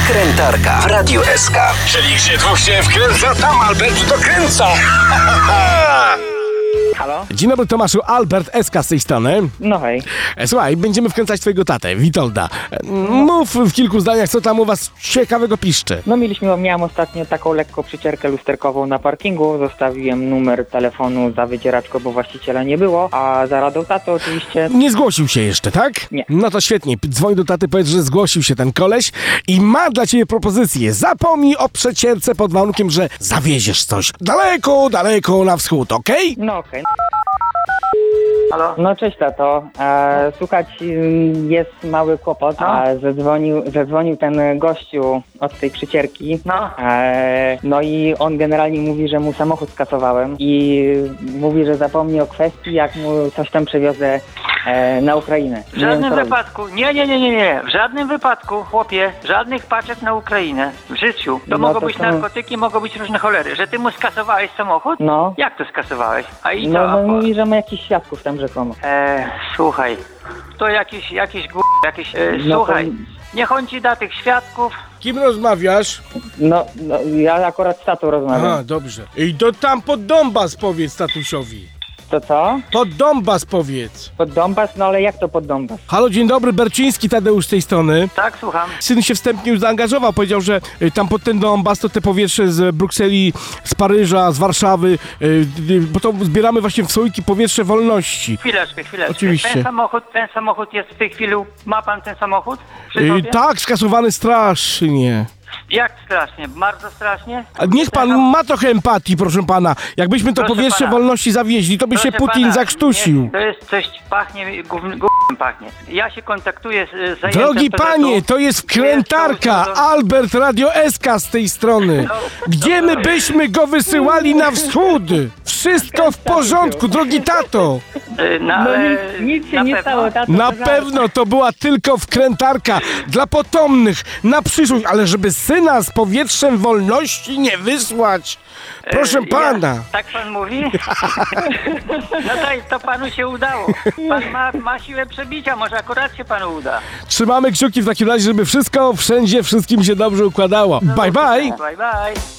Wkrętarka w Radiu SK. Czyli gdzie dwóch się wkręca, tam Albert dokręca. Halo? Dzień dobry, Tomaszu, Albert SK z tej strony. No hej. Słuchaj, będziemy wkręcać twojego tatę, Witolda. Mów w kilku zdaniach, co tam u was ciekawego piszczy. No miałem ostatnio taką lekką przycierkę lusterkową na parkingu. Zostawiłem numer telefonu za wycieraczką, bo właściciela nie było. A za radą taty oczywiście... Nie zgłosił się jeszcze, tak? Nie. No to świetnie, dzwoń do taty, powiedz, że zgłosił się ten koleś i ma dla ciebie propozycję. Zapomnij o przecierce pod warunkiem, że zawieziesz coś daleko, daleko na wschód, okej? No okej. Halo? No cześć tato. Słuchać, jest mały kłopot. No. Zadzwonił ten gościu od tej przycierki. No. No i on generalnie mówi, że mu samochód skasowałem i mówi, że zapomni o kwestii, jak mu coś tam przewiozę na Ukrainę. W żadnym wypadku, nie. W żadnym wypadku, chłopie, żadnych paczek na Ukrainę. W życiu. To No mogą to być są- narkotyki, mogą być różne cholery. Że ty mu skasowałeś samochód? No. Jak to skasowałeś? A i No, to? no mówi, że ma jakichś świadków tam rzekomo. Słuchaj, to jakieś No słuchaj, to- niech on ci da tych świadków. Kim rozmawiasz? No, ja akurat z tatą rozmawiam. Aha, dobrze. I to tam pod Donbas powiedz tatusiowi. To co? Pod Donbas powiedz. Pod Donbas? No ale jak to pod Donbas? Halo, dzień dobry, Berczyński Tadeusz z tej strony. Tak, słucham. Syn się wstępnie już zaangażował, powiedział, że tam pod ten Donbas to te powietrze z Brukseli, z Paryża, z Warszawy, bo to zbieramy właśnie w słoiki powietrze wolności. Chwileczkę. Oczywiście. Ten samochód jest w tej chwili, ma pan ten samochód? Przy sobie? Tak, skasowany strasznie. Jak strasznie? Bardzo strasznie? A niech pan ma trochę empatii, proszę pana. Jakbyśmy to Proszę powietrze pana. wolności zawieźli, to by się Proszę Putin pana, zakrztusił. nie, to jest coś pachnie, gównem pachnie. Ja się kontaktuję z zajęciem Drogi PZU. panie, to jest wkrętarka, Jest to- Albert Radio SK z tej strony. No, Gdzie my byśmy go wysyłali na wschód? Wszystko w porządku, drogi tato. Nic się na nie pewno? stało, tato. Na to żart. pewno to była tylko wkrętarka dla potomnych, na przyszłość, ale żeby syna z powietrzem wolności nie wysłać. Proszę pana. Tak pan mówi? No to panu się udało. Pan ma siłę przebicia, może akurat się panu uda. Trzymamy kciuki w takim razie, żeby wszystko wszędzie wszystkim się dobrze układało. Bye bye. Bye bye.